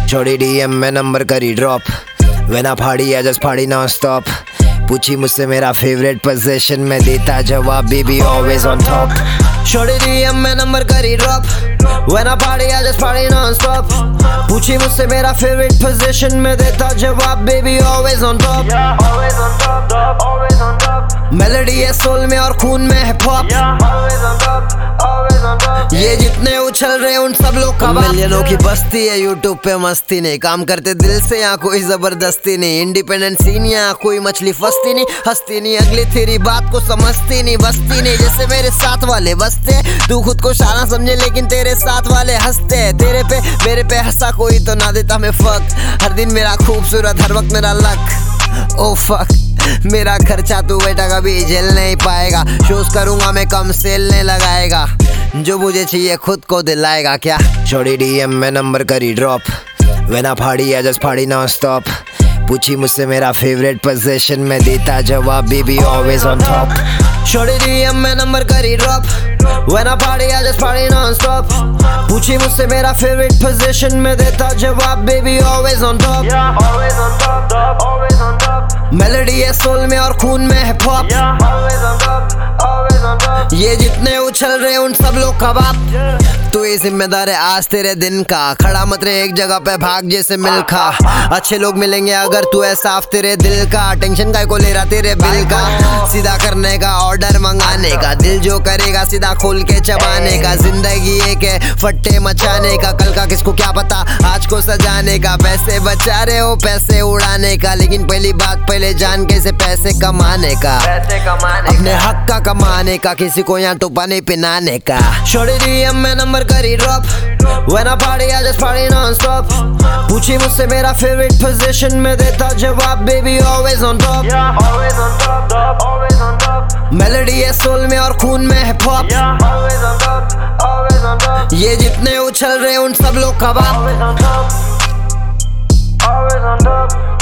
छोड़ी डीएम में नंबर करी drop. When I party I just party non-stop। पूछी मुझसे मेरा फेवरेट पोजीशन में देता जवाब बेबी always on top। छोड़ी डीएम में नंबर करी drop. When I party I just party non-stop। पूछी मुझसे मेरा फेवरेट पोजीशन में देता जवाब baby always on top। Melody है सोल में और खून में हिप हॉप। ये जितने उछल रहे उन सब लोग का मिलियनों की बस्ती है। यूट्यूब पे मस्ती नहीं, काम करते दिल से, यहाँ कोई जबरदस्ती नहीं। इंडिपेंडेंट सीन यहाँ कोई मछली फंसती नहीं, हंसती नहीं, अगली तेरी बात को समझती नहीं, बसती नहीं। जैसे मेरे साथ वाले बसते, तू खुद को शाना समझे लेकिन तेरे साथ वाले हंसते। तेरे पे मेरे पे हंसा कोई तो ना देता मैं फक। हर दिन मेरा खूबसूरत, हर वक्त मेरा लक। ओ फक, मेरा खर्चा तू बेटा कभी झेल नहीं पाएगा। शोज करूंगा मैं कम, सेल नहीं लगाएगा। जो मुझे चाहिए खुद को दिलाएगा क्या। छोड़ी डीएम में नंबर करी drop. When I party I just party non-stop। पूछी मुझसे मेरा फेवरेट पोजीशन में देता जवाब बेबी always on top। छोड़ी डीएम में नंबर करी drop. When I party I just party non-stop। पूछी मुझसे मेरा फेवरेट पोजीशन में देता जवाब baby always on top। Melody है सोल में और खून में हिप हॉप। ये जितने उछल रहे उन सब लोग का बाप। तू ही जिम्मेदार है आज तेरे दिन का, खड़ा मत रहे एक जगह पे, भाग जैसे मिल खा। अच्छे लोग मिलेंगे अगर तू है साफ तेरे दिल का। टेंशन का को ले रहा तेरे बिल का, सीधा करने का, ऑर्डर मंगाने का। दिल जो करेगा सीधा खोल के चबाने का। जिंदगी एक है फट्टे मचाने का, कल का किसको क्या पता आज को सजाने का। पैसे बचा रहे हो पैसे उड़ाने का, लेकिन पहली बात पहले जान कैसे पैसे कमाने का। अपने हक का कमाने का, किसी को यहाँ टोपा नहीं पिनाने का। छोड़ी डीएम में नंबर करी drop. When I party I just party non-stop। पूछी मुझसे मेरा फेवरेट पोजीशन में देता जवाब baby always on top। Melody है सोल में और खून में हिप हॉप। ये जितने उछल रहे उन सब लोग का बाप।